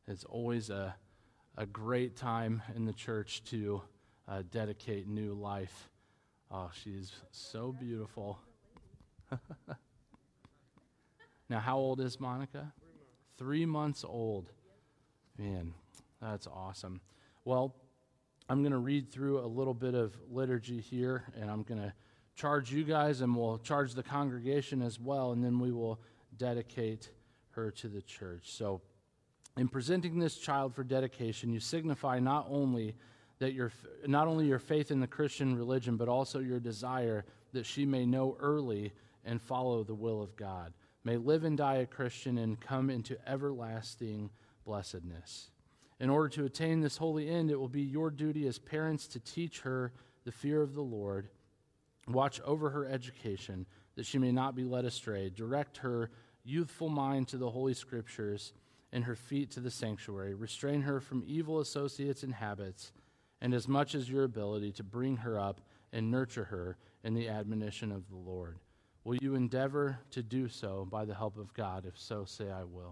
It's always a great time in the church to dedicate new life. Oh, she's so beautiful. Now, how old is Monica? 3 months old. Man, that's awesome. Well, I'm going to read through a little bit of liturgy here, and I'm going to charge you guys, and we'll charge the congregation as well, and then we will dedicate her to the church. So, in presenting this child for dedication, you signify not only your faith in the Christian religion, but also your desire that she may know early and follow the will of God, may live and die a Christian and come into everlasting blessedness. In order to attain this holy end, it will be your duty as parents to teach her the fear of the Lord, watch over her education, that she may not be led astray, direct her youthful mind to the Holy Scriptures, and her feet to the sanctuary, restrain her from evil associates and habits, and as much as your ability to bring her up and nurture her in the admonition of the Lord. Will you endeavor to do so by the help of God? If so, say, I will.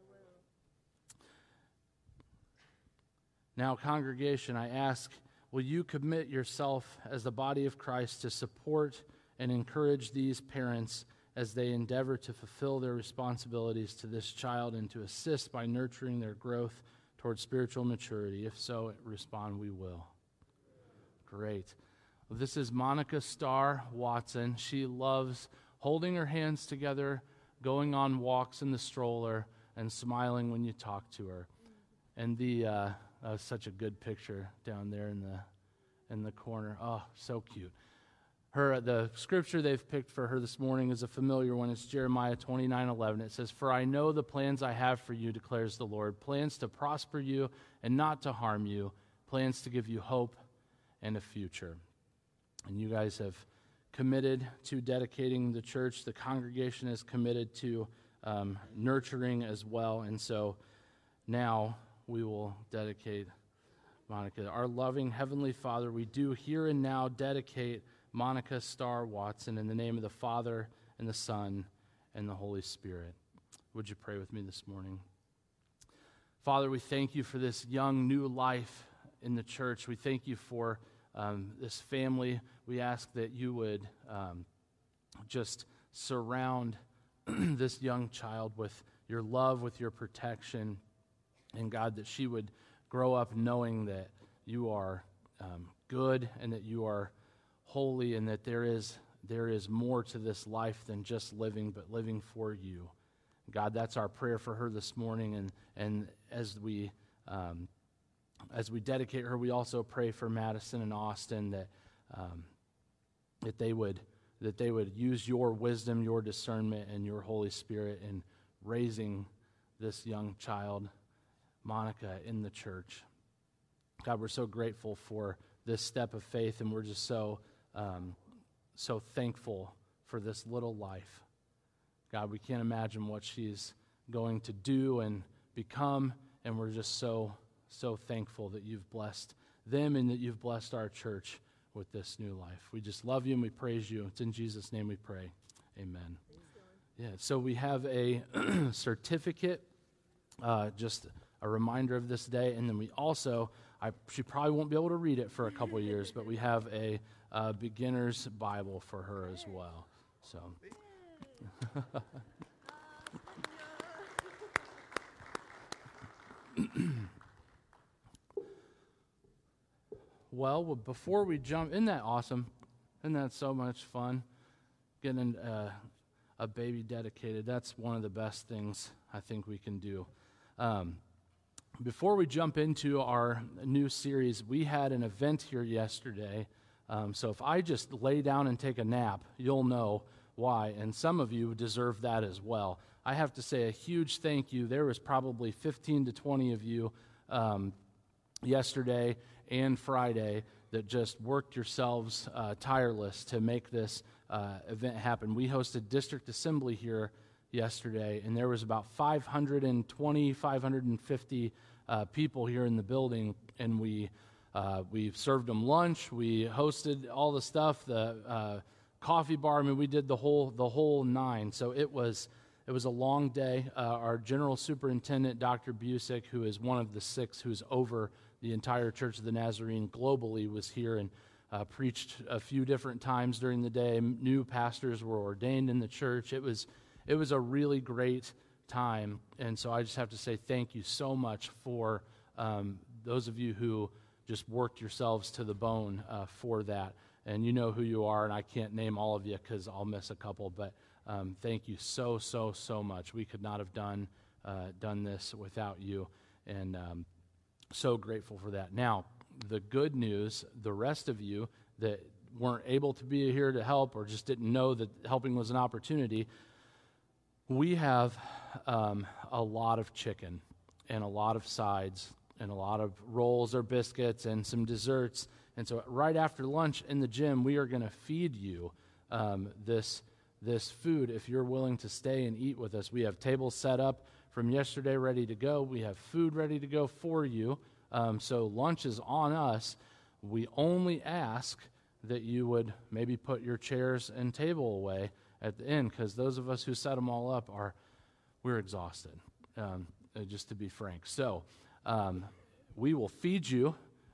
Now, congregation, I ask, will you commit yourself as the body of Christ to support and encourage these parents as they endeavor to fulfill their responsibilities to this child and to assist by nurturing their growth towards spiritual maturity? If so, respond, we will. Great. This is Monica Starr Watson. She loves holding her hands together, going on walks in the stroller, and smiling when you talk to her. And such a good picture down there in the corner. Oh, so cute. The scripture they've picked for her this morning is a familiar one. It's Jeremiah 29:11. It says, "For I know the plans I have for you, declares the Lord, plans to prosper you and not to harm you, plans to give you hope and a future." And you guys have committed to dedicating the church. The congregation is committed to nurturing as well. And so now we will dedicate Monica. Our loving Heavenly Father, we do here and now dedicate Monica Starr Watson in the name of the Father and the Son and the Holy Spirit. Would you pray with me this morning? Father, we thank you for this young new life in the church. We thank you for this family. We ask that you would just surround this young child with your love, with your protection, and God, that she would grow up knowing that you are good and that you are holy, and that there is more to this life than just living, but living for you. God, that's our prayer for her this morning, and as we dedicate her, we also pray for Madison and Austin that they would use your wisdom, your discernment, and your Holy Spirit in raising this young child, Monica, in the church. God, we're so grateful for this step of faith, and we're just so thankful for this little life. God, we can't imagine what she's going to do and become, and we're just so thankful that you've blessed them and that you've blessed our church with this new life. We just love you and we praise you. It's in Jesus' name we pray. Amen. Yeah, so we have a certificate, just a reminder of this day, and then we also, she probably won't be able to read it for a couple years, but we have a beginner's Bible for her as well. So. Well, before we jump, isn't that awesome? Isn't that so much fun? Getting a baby dedicated, that's one of the best things I think we can do. Before we jump into our new series, we had an event here yesterday. So if I just lay down and take a nap, you'll know why, and some of you deserve that as well. I have to say a huge thank you. There was probably 15 to 20 of you yesterday and Friday that just worked yourselves tireless to make this event happen. We hosted District Assembly here yesterday, and there was about 520, 550 people here in the building, and we served them lunch. We hosted all the stuff, the coffee bar. I mean, we did the whole nine. So it was It was a long day. Our general superintendent, Dr. Busick, who is one of the 6 who's over the entire Church of the Nazarene globally, was here and preached a few different times during the day. New pastors were ordained in the church. It was a really great time, and so I just have to say thank you so much for those of you who just worked yourselves to the bone for that. And you know who you are, and I can't name all of you because I'll miss a couple, but thank you so much. We could not have done this without you, and so grateful for that. Now, the good news, the rest of you that weren't able to be here to help or just didn't know that helping was an opportunity, we have a lot of chicken and a lot of sides and a lot of rolls or biscuits and some desserts. And so right after lunch in the gym, we are going to feed you this food if you're willing to stay and eat with us. We have tables set up from yesterday ready to go. We have food ready to go for you. So lunch is on us. We only ask that you would maybe put your chairs and table away at the end, because those of us who set them all up we're exhausted, just to be frank. So we will feed you.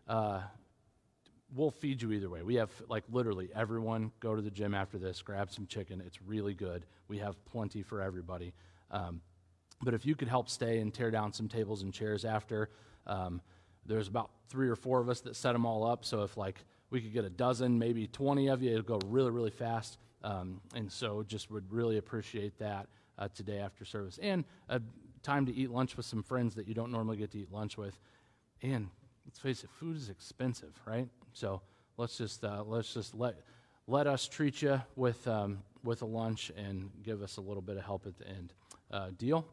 We'll feed you either way. We have, literally everyone go to the gym after this, grab some chicken. It's really good. We have plenty for everybody. But if you could help stay and tear down some tables and chairs after, there's about 3 or 4 of us that set them all up. So if we could get a dozen, maybe 20 of you, it'll go really, really fast. And so just would really appreciate that today after service. And a time to eat lunch with some friends that you don't normally get to eat lunch with. And let's face it, food is expensive, right? So let's just let us treat you with a lunch and give us a little bit of help at the end. Deal?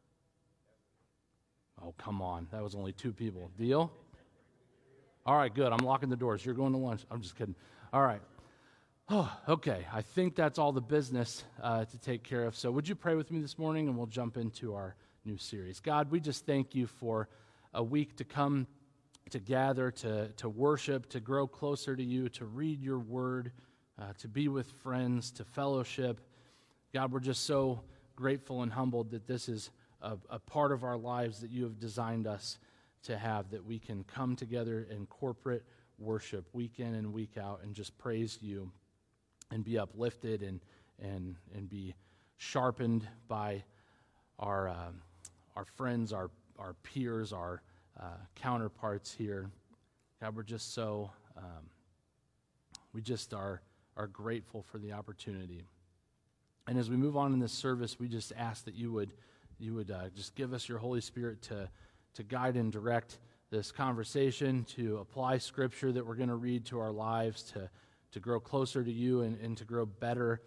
Oh, come on. That was only 2 people. Deal? All right, good. I'm locking the doors. You're going to lunch. I'm just kidding. All right. Oh, okay. I think that's all the business to take care of. So would you pray with me this morning, and we'll jump into our new series. God, we just thank you for a week to come, to gather, to worship, to grow closer to you, to read your word, to be with friends, to fellowship. God, we're just so grateful and humbled that this is a part of our lives that you have designed us to have, that we can come together in corporate worship week in and week out and just praise you and be uplifted and be sharpened by our friends, our peers, our counterparts here. God, we're just so, we just are grateful for the opportunity. And as we move on in this service, we just ask that you would just give us your Holy Spirit to guide and direct this conversation, to apply Scripture that we're going to read to our lives, to grow closer to you and to grow better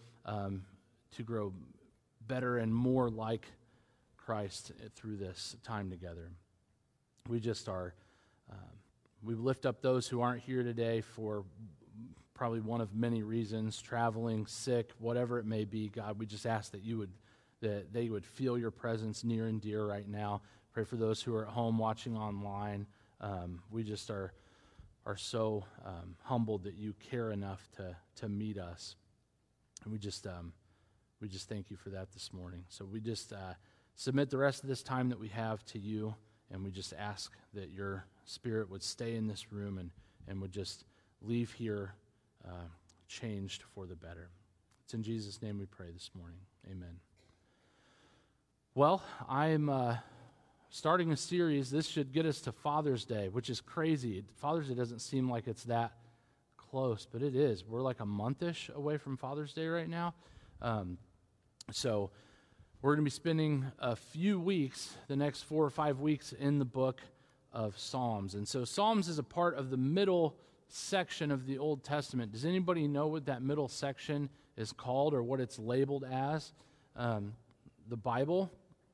and more like Christ through this time together. We just we lift up those who aren't here today for probably one of many reasons, traveling, sick, whatever it may be. God, we just ask that that they would feel your presence near and dear right now. Pray for those who are at home watching online. We just are so humbled that you care enough to meet us. And we just thank you for that this morning. So we just submit the rest of this time that we have to you, and we just ask that your Spirit would stay in this room and would just leave here changed for the better. It's in Jesus' name we pray this morning. Amen. Well, I'm starting a series. This should get us to Father's Day, which is crazy. Father's Day doesn't seem like it's that close, but it is. We're like a month-ish away from Father's Day right now. So we're going to be spending a few weeks, the next 4 or 5 weeks, in the book of Psalms. And so Psalms is a part of the middle section of the Old Testament. Does anybody know what that middle section is called or what it's labeled as? The Bible?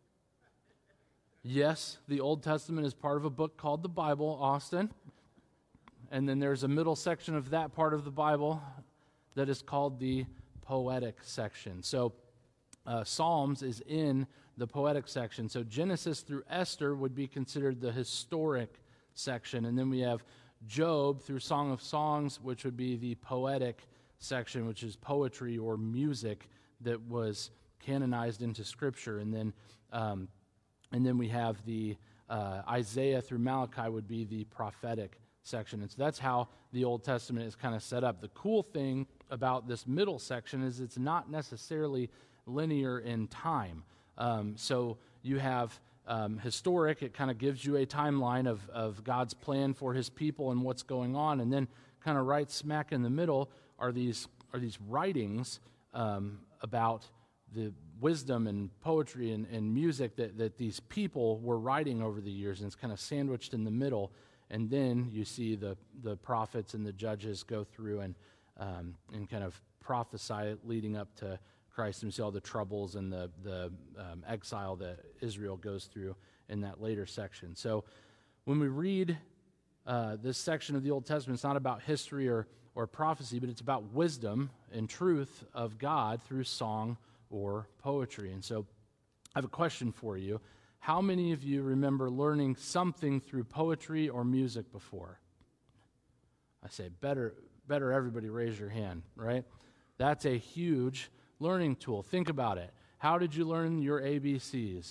Yes, the Old Testament is part of a book called the Bible, Austin. And then there's a middle section of that part of the Bible that is called the poetic section. So Psalms is in the poetic section. So Genesis through Esther would be considered the historic section. And then we have Job through Song of Songs, which would be the poetic section, which is poetry or music that was canonized into Scripture, and then we have the Isaiah through Malachi would be the prophetic section. And so that's how the Old Testament is kind of set up. The cool thing about this middle section is it's not necessarily linear in time. So you have historic, it kind of gives you a timeline of God's plan for his people and what's going on. And then kind of right smack in the middle are these writings about the wisdom and poetry and music that these people were writing over the years, and it's kind of sandwiched in the middle. And then you see the prophets and the judges go through and kind of prophesy leading up to Christ, and see all the troubles and the exile that Israel goes through in that later section. So when we read this section of the Old Testament, it's not about history or prophecy, but it's about wisdom and truth of God through song or poetry. And so I have a question for you. How many of you remember learning something through poetry or music before? I say better everybody raise your hand, right? That's a huge learning tool. Think about it. How did you learn your ABCs?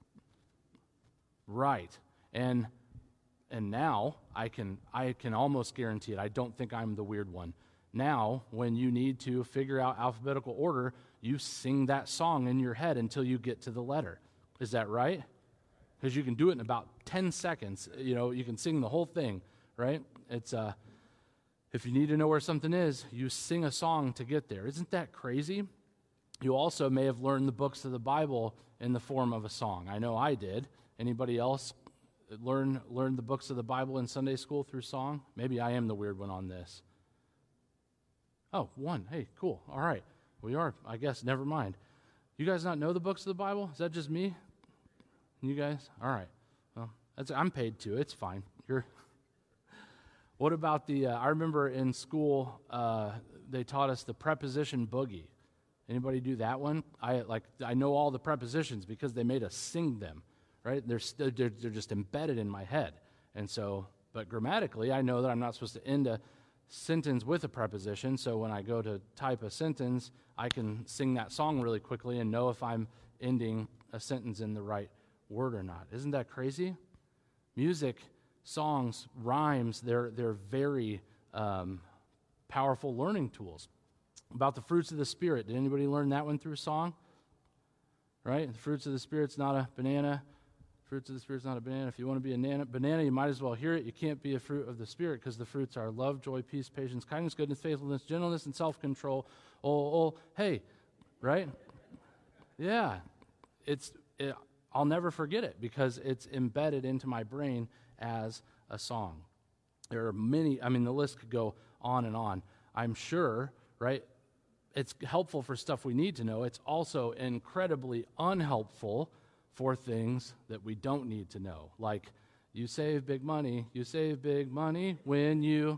Right. And now I can almost guarantee it. I don't think I'm the weird one. Now, when you need to figure out alphabetical order, you sing that song in your head until you get to the letter. Is that right? Because you can do it in about 10 seconds. You can sing the whole thing, right? It's if you need to know where something is, you sing a song to get there. Isn't that crazy? You also may have learned the books of the Bible in the form of a song. I know I did. Anybody else learn the books of the Bible in Sunday school through song? Maybe I am the weird one on this. Oh, one. Hey, cool. All right. We are, I guess. Never mind. You guys not know the books of the Bible? Is that just me? You guys? All right. Well, I'm paid to. It's fine. What about I remember in school, they taught us the preposition boogie. Anybody do that one? I know all the prepositions because they made us sing them, right? They're just embedded in my head. And so, but grammatically, I know that I'm not supposed to end a sentence with a preposition, so when I go to type a sentence, I can sing that song really quickly and know if I'm ending a sentence in the right word or not. Isn't that crazy? Music, songs, rhymes, they're very powerful learning tools. About the fruits of the Spirit. Did anybody learn that one through song? Right? The fruits of the Spirit's not a banana. Fruits of the Spirit's not a banana. If you want to be a banana, you might as well hear it. You can't be a fruit of the Spirit because the fruits are love, joy, peace, patience, kindness, goodness, faithfulness, gentleness, and self-control. Hey, right? Yeah. I'll never forget it because it's embedded into my brain as a song. There are many, the list could go on and on. I'm sure, right? It's helpful for stuff we need to know. It's also incredibly unhelpful for things that we don't need to know. Like, you save big money when you...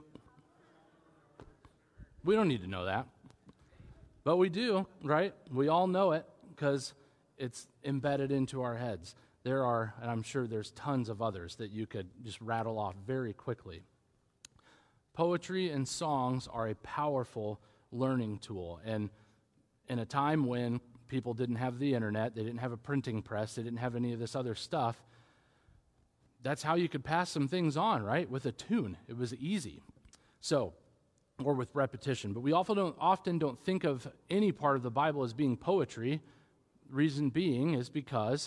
We don't need to know that. But we do, right? We all know it because it's embedded into our heads. There are, and I'm sure there's tons of others that you could just rattle off very quickly. Poetry and songs are a powerful learning tool. And in a time when people didn't have the internet, they didn't have a printing press, they didn't have any of this other stuff, that's how you could pass some things on, right? With a tune. It was easy. So, or with repetition. But we often don't think of any part of the Bible as being poetry. Reason being is because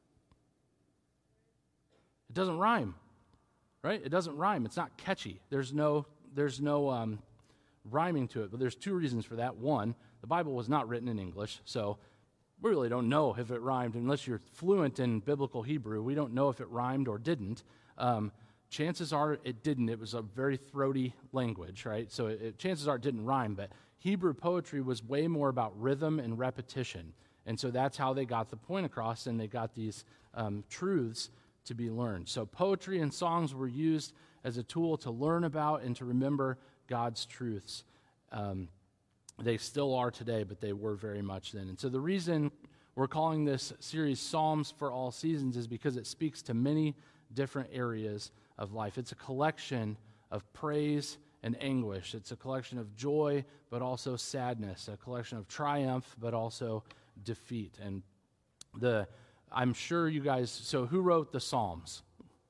it doesn't rhyme, right? It doesn't rhyme. It's not catchy. There's no rhyming to it. But there's two reasons for that. One, the Bible was not written in English, so we really don't know if it rhymed. Unless you're fluent in biblical Hebrew, we don't know if it rhymed or didn't. Chances are it didn't. It was a very throaty language, right? So chances are it didn't rhyme, but Hebrew poetry was way more about rhythm and repetition. And so that's how they got the point across, and they got these truths to be learned. So poetry and songs were used as a tool to learn about and to remember God's truths. They still are today, but they were very much then. And so the reason we're calling this series Psalms for All Seasons is because it speaks to many different areas of life. It's a collection of praise and anguish. It's a collection of joy, but also sadness. A collection of triumph, but also defeat. And I'm sure you guys, so who wrote the Psalms?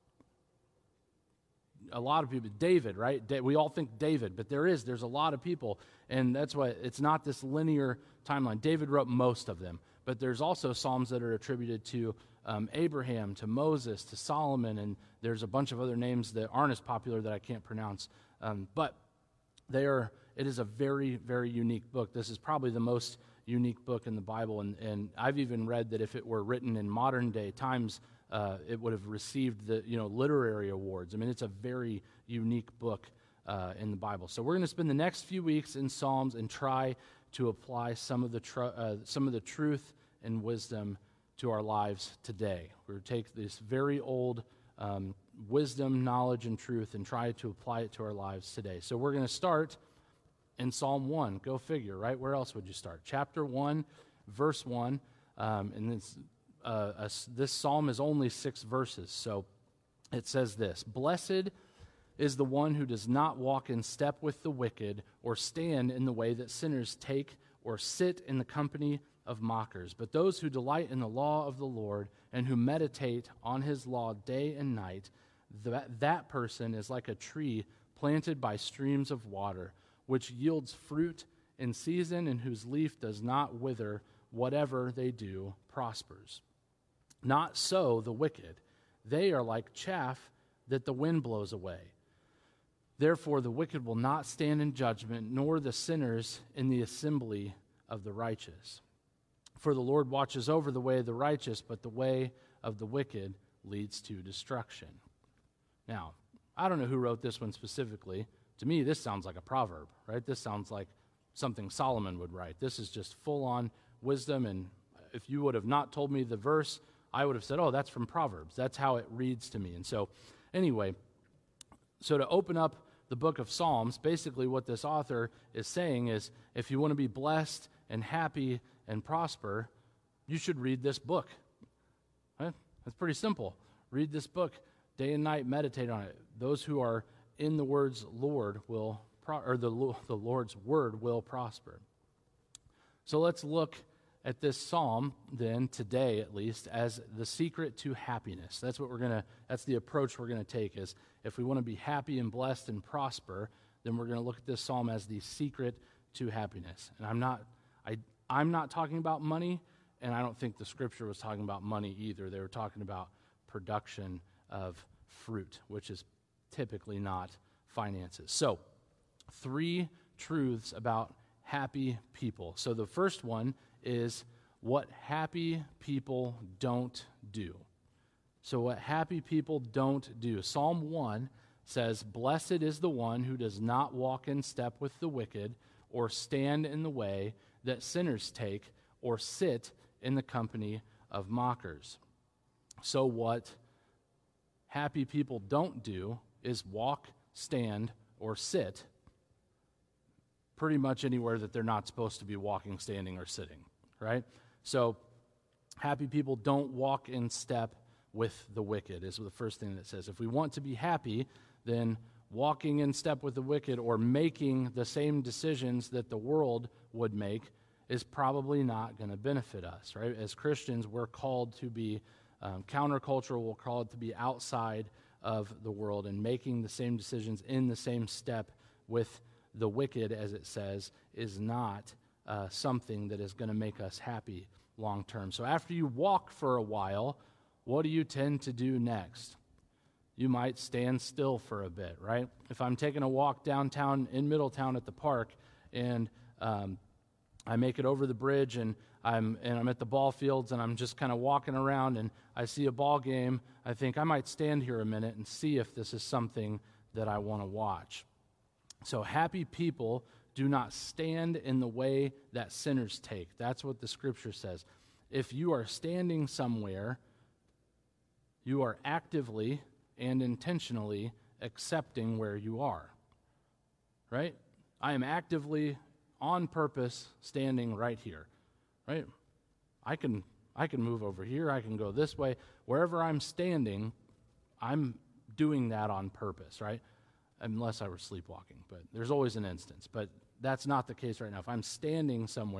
A lot of people. David, right? We all think David, but there's a lot of people, and that's why it's not this linear timeline. David wrote most of them, but there's also Psalms that are attributed to Abraham, to Moses, to Solomon, and there's a bunch of other names that aren't as popular that I can't pronounce. But it is a very, very unique book. This is probably the most unique book in the Bible, and I've even read that if it were written in modern day times, it would have received the literary awards. I mean, it's a very unique book in the Bible. So we're going to spend the next few weeks in Psalms and try to apply some of the truth and wisdom to our lives today. We're going to take this very old wisdom, knowledge, and truth and try to apply it to our lives today. So we're going to start in Psalm 1. Go figure, right? Where else would you start? Chapter 1, verse 1. And this psalm is only 6 verses. So it says this: Blessed is the one who does not walk in step with the wicked, or stand in the way that sinners take, or sit in the company of mockers. But those who delight in the law of the Lord, and who meditate on his law day and night, that person is like a tree planted by streams of water, which yields fruit in season, and whose leaf does not wither. Whatever they do prospers. Not so the wicked. They are like chaff that the wind blows away. Therefore the wicked will not stand in judgment, nor the sinners in the assembly of the righteous. For the Lord watches over the way of the righteous, but the way of the wicked leads to destruction. Now, I don't know who wrote this one specifically. To me, this sounds like a proverb, right? This sounds like something Solomon would write. This is just full-on wisdom, and if you would have not told me the verse, I would have said, oh, that's from Proverbs. That's how it reads to me. And so, anyway, so to open up the book of Psalms, basically what this author is saying is, if you want to be blessed and happy and prosper, you should read this book. Right? That's pretty simple. Read this book day and night, meditate on it. Those who are in the word's Lord will, the Lord's word will prosper. So let's look at this psalm then, today at least, as the secret to happiness. That's the approach we're going to take, is if we want to be happy and blessed and prosper, then we're going to look at this psalm as the secret to happiness. And I'm not talking about money, and I don't think the scripture was talking about money either. They were talking about production of fruit, which is typically not finances. So, 3 truths about happy people. So the first one is what happy people don't do. So what happy people don't do. Psalm 1 says, Blessed is the one who does not walk in step with the wicked, or stand in the way that sinners take, or sit in the company of mockers. So what happy people don't do is walk, stand, or sit pretty much anywhere that they're not supposed to be walking, standing, or sitting, right? So happy people don't walk in step with the wicked is the first thing that it says. If we want to be happy, then walking in step with the wicked or making the same decisions that the world would make is probably not going to benefit us, right? As Christians, we're called to be countercultural. We're called to be outside of the world, and making the same decisions in the same step with the wicked, as it says, is not something that is going to make us happy long term. So after you walk for a while, what do you tend to do next? You might stand still for a bit, right? If I'm taking a walk downtown in Middletown at the park, and I make it over the bridge, and I'm at the ball fields, and I'm just kind of walking around, and I see a ball game, I think I might stand here a minute and see if this is something that I want to watch. So happy people do not stand in the way that sinners take. That's what the scripture says. If you are standing somewhere, you are actively and intentionally accepting where you are, right? I am actively, on purpose, standing right here, right? I can move over here. I can go this way. Wherever I'm standing, I'm doing that on purpose, right? Unless I were sleepwalking, but there's always an instance. But that's not the case right now. If I'm standing somewhere,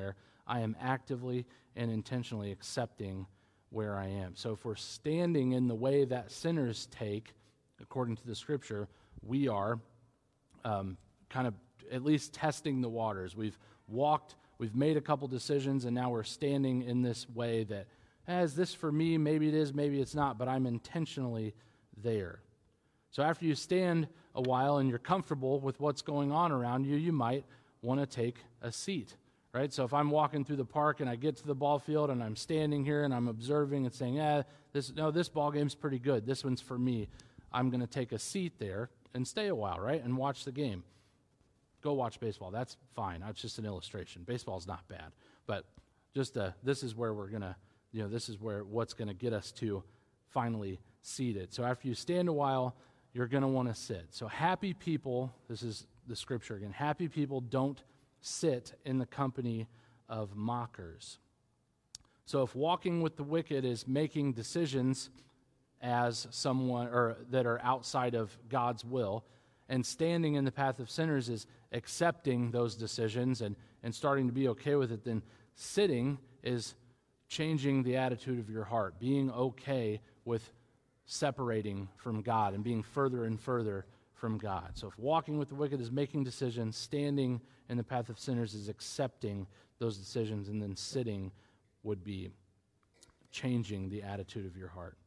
I am actively and intentionally accepting where I am. So if we're standing in the way that sinners take, according to the Scripture, we are kind of at least testing the waters. We've made a couple decisions, and now we're standing in this way that, is this for me? Maybe it is, maybe it's not, but I'm intentionally there. So after you stand a while and you're comfortable with what's going on around you, you might want to take a seat, right? So if I'm walking through the park and I get to the ball field and I'm standing here and I'm observing and saying, this ball game's pretty good. This one's for me. I'm going to take a seat there and stay a while, right, and watch the game. Go watch baseball. That's fine. That's just an illustration. Baseball's not bad. But just this is where we're going to, this is where what's going to get us to finally seated. So after you stand a while, you're going to want to sit. So happy people, this is the Scripture again, happy people don't sit in the company of mockers. So if walking with the wicked is making decisions as someone or that are outside of God's will, and standing in the path of sinners is accepting those decisions and starting to be okay with it, then sitting is changing the attitude of your heart, being okay with separating from God and being further and further from God. So if walking with the wicked is making decisions, standing in the path of sinners is accepting those decisions, and then sitting would be changing the attitude of your heart.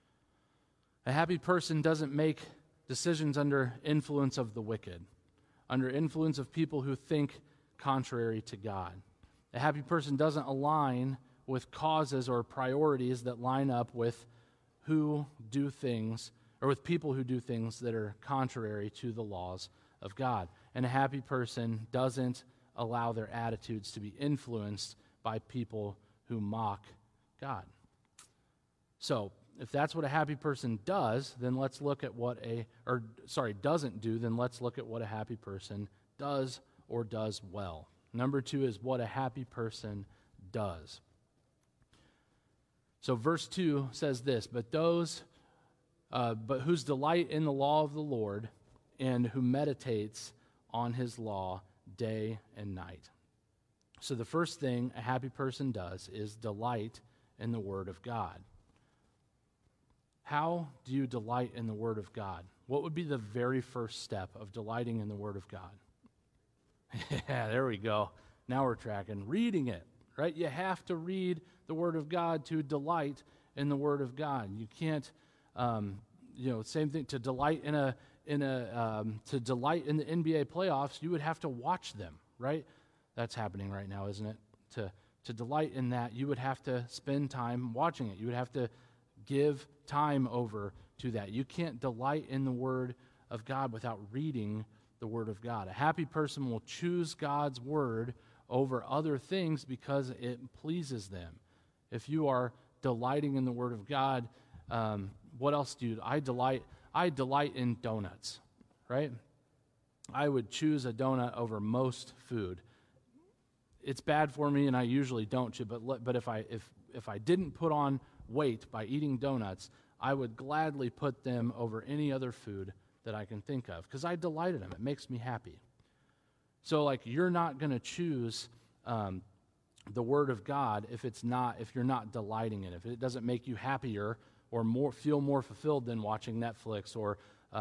A happy person doesn't make decisions under influence of the wicked, under influence of people who think contrary to God. A happy person doesn't align with causes or priorities that line up with who do things, or with people who do things that are contrary to the laws of God. And a happy person doesn't allow their attitudes to be influenced by people who mock God. So, if that's what a happy person does, then let's look at doesn't do, then let's look at what a happy person does or does well. Number 2 is what a happy person does. So verse 2 says this, but whose delight in the law of the Lord and who meditates on his law day and night. So the first thing a happy person does is delight in the Word of God. How do you delight in the Word of God? What would be the very first step of delighting in the Word of God? Yeah, there we go. Now we're tracking. Reading it, right? You have to read the Word of God to delight in the Word of God. You can't, same thing. To delight in the NBA playoffs, you would have to watch them, right? That's happening right now, isn't it? To delight in that, you would have to spend time watching it. You would have to give time over to that. You can't delight in the Word of God without reading the Word of God. A happy person will choose God's Word over other things because it pleases them. If you are delighting in the Word of God, what else do you do? I delight in donuts, right? I would choose a donut over most food. It's bad for me, and I usually don't. But if I didn't put on weight by eating donuts, I would gladly put them over any other food that I can think of because I delight in them. It makes me happy. So, you're not going to choose the Word of God if you're not delighting in it. If it doesn't make you happier or feel more fulfilled than watching Netflix or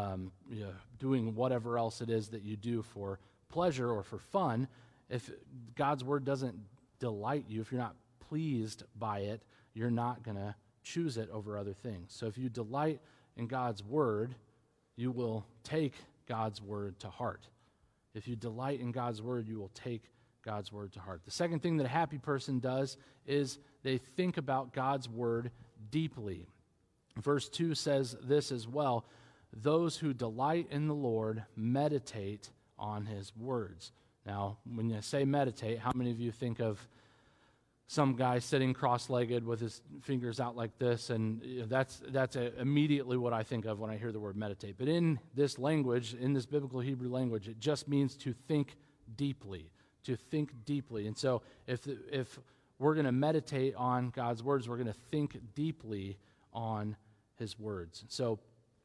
doing whatever else it is that you do for pleasure or for fun, if God's Word doesn't delight you, if you're not pleased by it, you're not going to choose it over other things. So if you delight in God's Word, you will take God's Word to heart. If you delight in God's Word, you will take God's Word to heart. The second thing that a happy person does is they think about God's Word deeply. Verse 2 says this as well, those who delight in the Lord meditate on His words. Now, when you say meditate, how many of you think of some guy sitting cross-legged with his fingers out like this? And that's immediately what I think of when I hear the word meditate. But in this language, in this biblical Hebrew language, it just means to think deeply, to think deeply. And so if we're going to meditate on God's words, we're going to think deeply on His words. So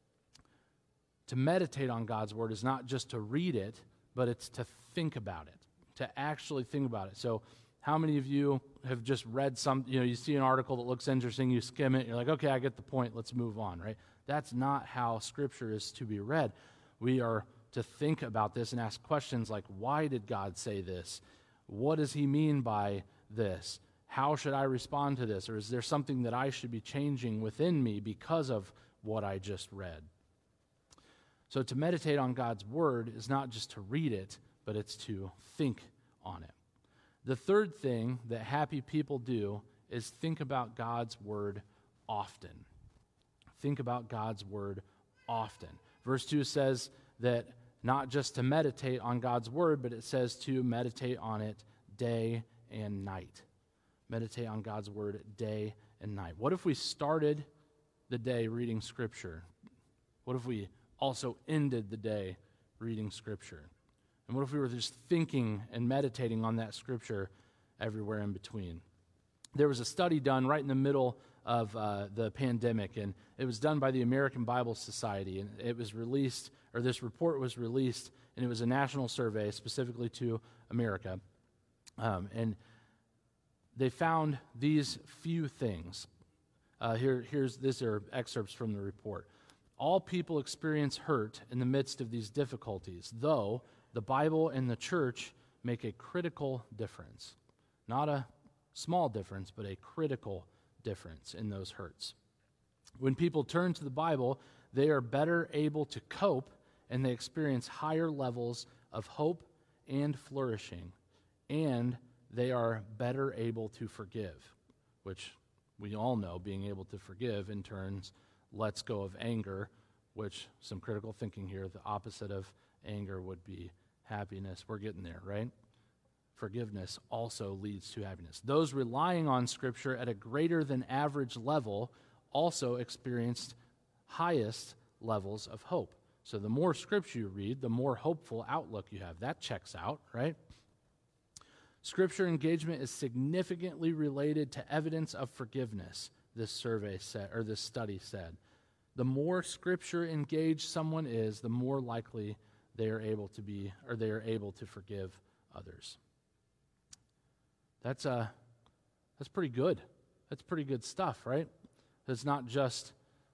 to meditate on God's word is not just to read it, but it's to think about it, to actually think about it. So How many of you have just read you see an article that looks interesting, you skim it, you're like, okay, I get the point, let's move on, right? That's not how Scripture is to be read. We are to think about this and ask questions like, why did God say this? What does he mean by this? How should I respond to this? Or is there something that I should be changing within me because of what I just read? So to meditate on God's word is not just to read it, but it's to think on it. The third thing that happy people do is think about God's word often. Think about God's word often. Verse 2 says that not just to meditate on God's word, but it says to meditate on it day and night. Meditate on God's word day and night. What if we started the day reading Scripture? What if we also ended the day reading Scripture? And what if we were just thinking and meditating on that Scripture everywhere in between? There was a study done right in the middle of the pandemic, and it was done by the American Bible Society, and it was released, or this report was released, and it was a national survey specifically to America. And they found these few things. These are excerpts from the report. All people experience hurt in the midst of these difficulties, though the Bible and the church make a critical difference. Not a small difference, but a critical difference in those hurts. When people turn to the Bible, they are better able to cope, and they experience higher levels of hope and flourishing, and they are better able to forgive, which we all know being able to forgive in turns lets go of anger, which, some critical thinking here, the opposite of anger would be happiness. We're getting there, right? Forgiveness also leads to happiness. Those relying on Scripture at a greater than average level also experienced highest levels of hope. So the more Scripture you read, the more hopeful outlook you have. That checks out, right? Scripture engagement is significantly related to evidence of forgiveness, this survey said, or this study said. The more Scripture engaged someone is, the more likely they are able to forgive others. That's pretty good. That's pretty good stuff, right? It's not just,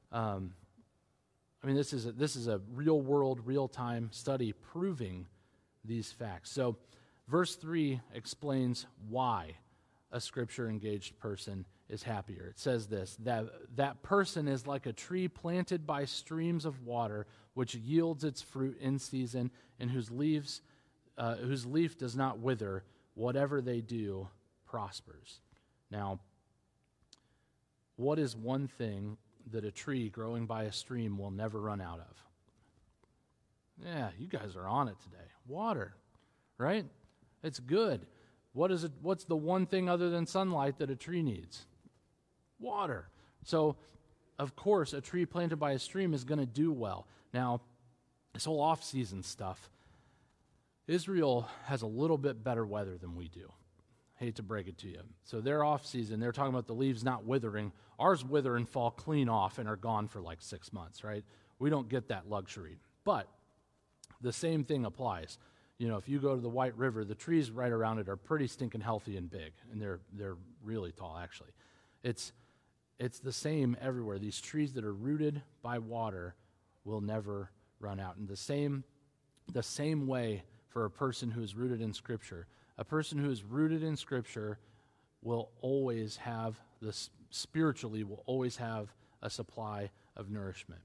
this is a real world, real time study proving these facts. So, verse 3 explains why a Scripture engaged person is happier. It says this, that person is like a tree planted by streams of water, which yields its fruit in season, and whose leaf does not wither. Whatever they do prospers. Now, what is one thing that a tree growing by a stream will never run out of? Yeah, you guys are on it today. Water, right? It's good. What's the one thing other than sunlight that a tree needs? Water. So, of course, a tree planted by a stream is going to do well. Now, this whole off-season stuff, Israel has a little bit better weather than we do. Hate to break it to you. So their off-season, they're talking about the leaves not withering. Ours wither and fall clean off and are gone for like 6 months, right? We don't get that luxury. But the same thing applies. You know, if you go to the White River, the trees right around it are pretty stinking healthy and big, and they're really tall, actually. It's the same everywhere. These trees that are rooted by water will never run out. And the same way for a person who is rooted in Scripture. A person who is rooted in Scripture will always have spiritually will always have a supply of nourishment.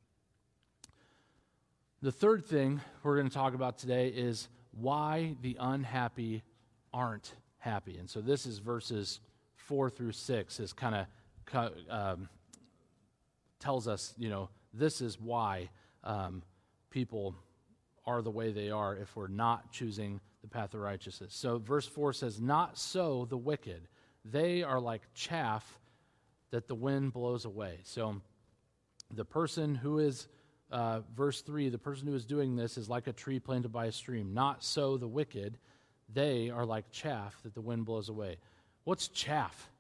The third thing we're going to talk about today is why the unhappy aren't happy. And so this is verses 4 through 6 is kind of tells us, this is why people are the way they are if we're not choosing the path of righteousness. So verse 4 says, "Not so the wicked. They are like chaff that the wind blows away." So the person who is, verse 3, the person who is doing this is like a tree planted by a stream. Not so the wicked. They are like chaff that the wind blows away. What's chaff?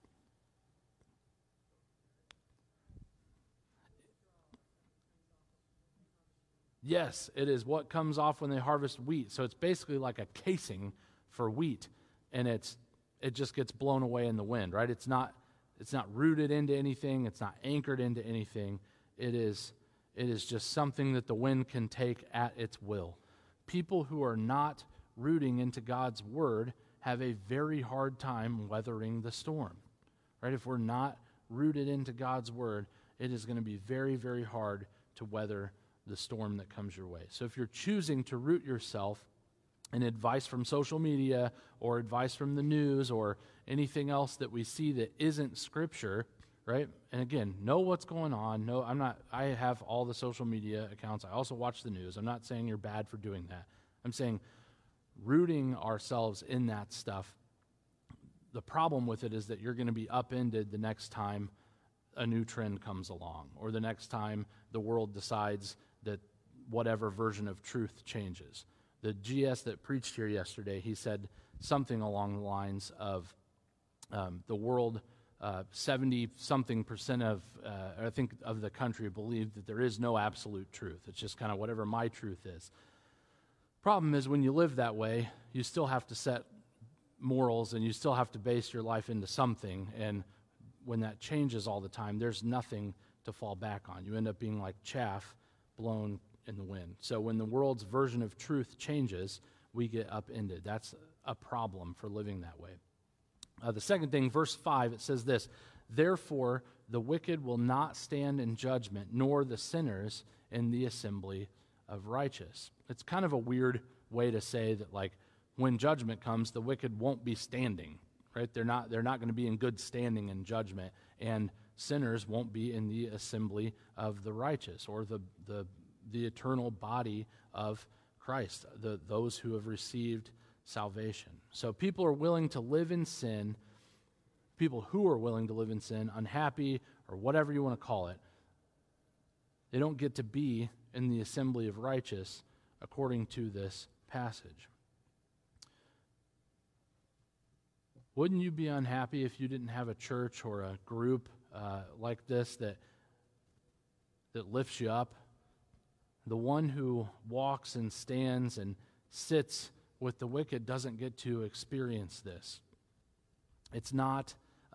Yes, it is what comes off when they harvest wheat. So it's basically like a casing for wheat, and it's it just gets blown away in the wind, right? It's not rooted into anything. It's not anchored into anything. It is just something that the wind can take at its will. People who are not rooting into God's word have a very hard time weathering the storm, right? If we're not rooted into God's word, it is going to be very, very hard to weather the storm that comes your way. So if you're choosing to root yourself in advice from social media or advice from the news or anything else that we see that isn't Scripture, right? And again, know what's going on. No, I have all the social media accounts. I also watch the news. I'm not saying you're bad for doing that. I'm saying rooting ourselves in that stuff, the problem with it is that you're going to be upended the next time a new trend comes along, or the next time the world decides that whatever version of truth changes. The GS that preached here yesterday, he said something along the lines of the world, 70-something% of, I think, of the country believe that there is no absolute truth. It's just kind of whatever my truth is. Problem is, when you live that way, you still have to set morals and you still have to base your life into something. And when that changes all the time, there's nothing to fall back on. You end up being like chaff blown in the wind. So when the world's version of truth changes, we get upended. That's a problem for living that way. The second thing, verse 5, it says this: "Therefore the wicked will not stand in judgment, nor the sinners in the assembly of righteous." It's kind of a weird way to say that, like, when judgment comes, the wicked won't be standing, right? They're not going to be in good standing in judgment, and sinners won't be in the assembly of the righteous, or the eternal body of Christ, those who have received salvation. So people are willing to live in sin, people who are willing to live in sin, unhappy, or whatever you want to call it, they don't get to be in the assembly of righteous according to this passage. Wouldn't you be unhappy if you didn't have a church or a group like this that lifts you up? The one who walks and stands and sits with the wicked doesn't get to experience this. It's not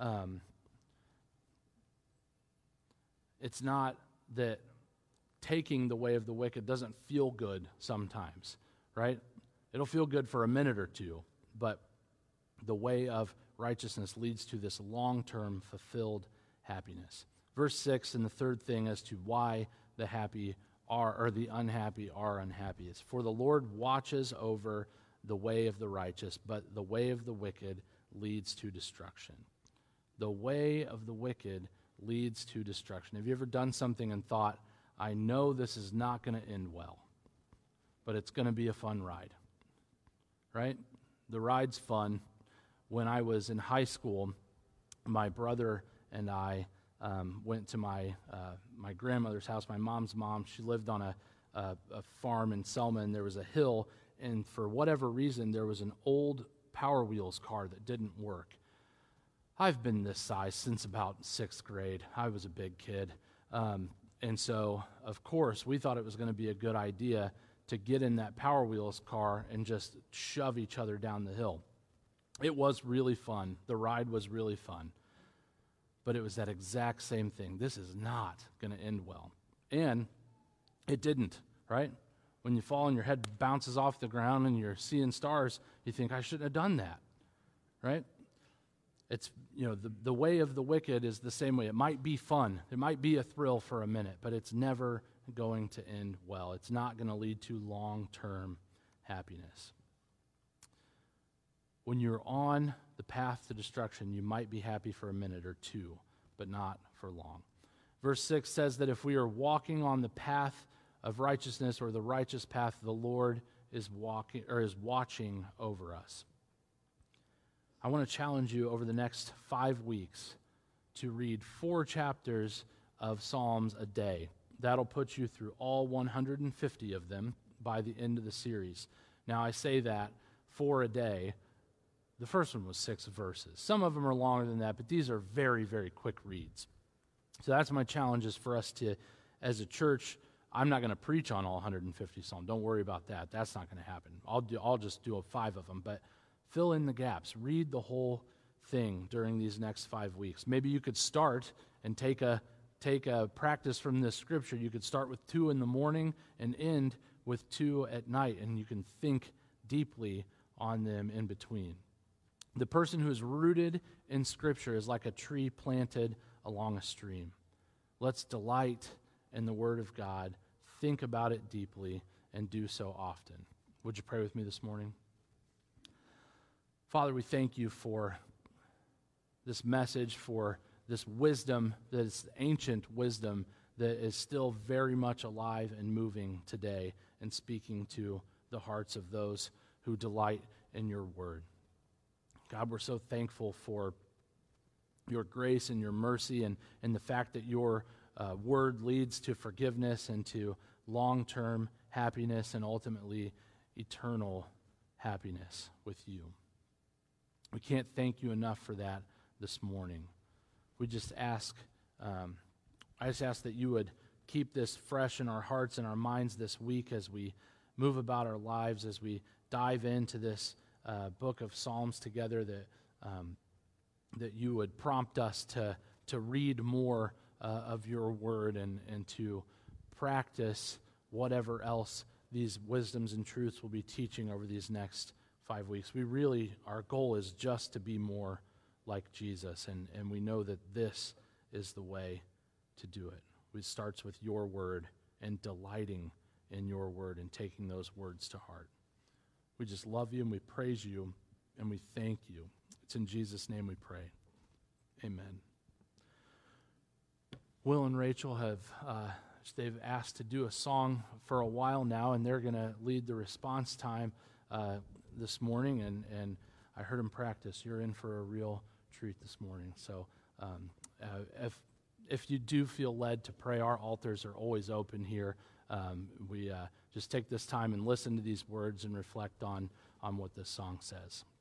that taking the way of the wicked doesn't feel good sometimes, right? It'll feel good for a minute or two, but the way of righteousness leads to this long-term fulfilled happiness. Verse 6, and the third thing as to why the happy are, or the unhappy are unhappy, is, "For the Lord watches over the way of the righteous, but the way of the wicked leads to destruction." The way of the wicked leads to destruction. Have you ever done something and thought, I know this is not going to end well, but it's going to be a fun ride, right? The ride's fun. When I was in high school, my brother and I went to my grandmother's house, my mom's mom. She lived on a farm in Selma, and there was a hill, and for whatever reason, there was an old Power Wheels car that didn't work. I've been this size since about 6th grade. I was a big kid. And so, of course, we thought it was going to be a good idea to get in that Power Wheels car and just shove each other down the hill. It was really fun. The ride was really fun. But it was that exact same thing. This is not going to end well. And it didn't, right? When you fall and your head bounces off the ground and you're seeing stars, you think, I shouldn't have done that, right? It's, the way of the wicked is the same way. It might be fun. It might be a thrill for a minute, but it's never going to end well. It's not going to lead to long-term happiness. When you're on the path to destruction, you might be happy for a minute or two, but not for long. Verse 6 says that if we are walking on the path of righteousness, or the righteous path, the Lord is watching over us. I want to challenge you over the next 5 weeks to read 4 chapters of Psalms a day. That'll put you through all 150 of them by the end of the series. Now, I say that 4 a day. The first one was 6 verses. Some of them are longer than that, but these are very, very quick reads. So that's my challenge, is for us to, as a church, I'm not going to preach on all 150 Psalms. Don't worry about that. That's not going to happen. I'll just do 5 of them, but fill in the gaps. Read the whole thing during these next 5 weeks. Maybe you could start and take a practice from this scripture. You could start with 2 in the morning and end with 2 at night, and you can think deeply on them in between. The person who is rooted in Scripture is like a tree planted along a stream. Let's delight in the Word of God, think about it deeply, and do so often. Would you pray with me this morning? Father, we thank you for this message, for this wisdom, this ancient wisdom that is still very much alive and moving today and speaking to the hearts of those who delight in your Word. God, we're so thankful for your grace and your mercy and the fact that your word leads to forgiveness and to long-term happiness and ultimately eternal happiness with you. We can't thank you enough for that this morning. We just ask, I just ask that you would keep this fresh in our hearts and our minds this week as we move about our lives, as we dive into this book of Psalms together, that you would prompt us to read more of your word and to practice whatever else these wisdoms and truths will be teaching over these next 5 weeks. Our goal is just to be more like Jesus, and we know that this is the way to do it. It starts with your word and delighting in your word and taking those words to heart. We just love you and we praise you and we thank you. It's in Jesus' name we pray. Amen. Will and Rachel they've asked to do a song for a while now, and they're going to lead the response time this morning, and I heard them practice. You're in for a real treat this morning. So if you do feel led to pray, our altars are always open here. We just take this time and listen to these words and reflect on what this song says.